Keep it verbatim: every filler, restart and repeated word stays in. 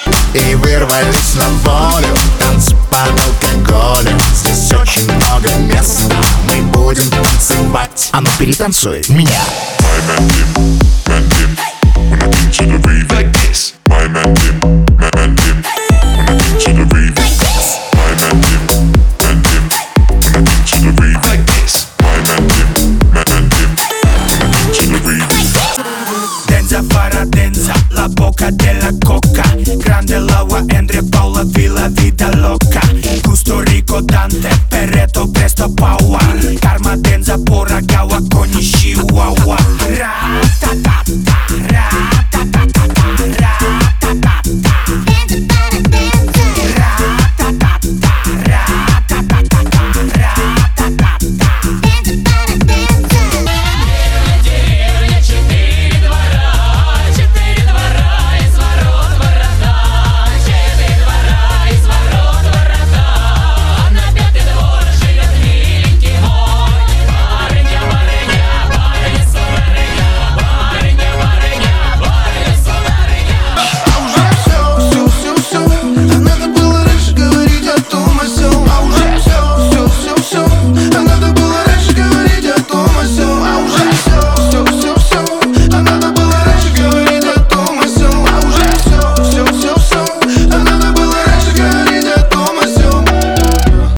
и вырвались на волю. Танцы под алкоголем, здесь очень много места. Мы будем танцевать, а ну перетанцуй меня. My man Tim, man Tim, when I think to the rave like this. My man Tim, man, man Tim, when I think to the rave like this. My man Tim, man Tim, when I think to the rave like this. My man Tim, man, man Tim, when I think to the rave like this. Denza para denza, la boca della coca. Grande Laura, Andrea Paula, Villa, vita loca. Gusto rico, Dante, Perretto, presto, Paolo.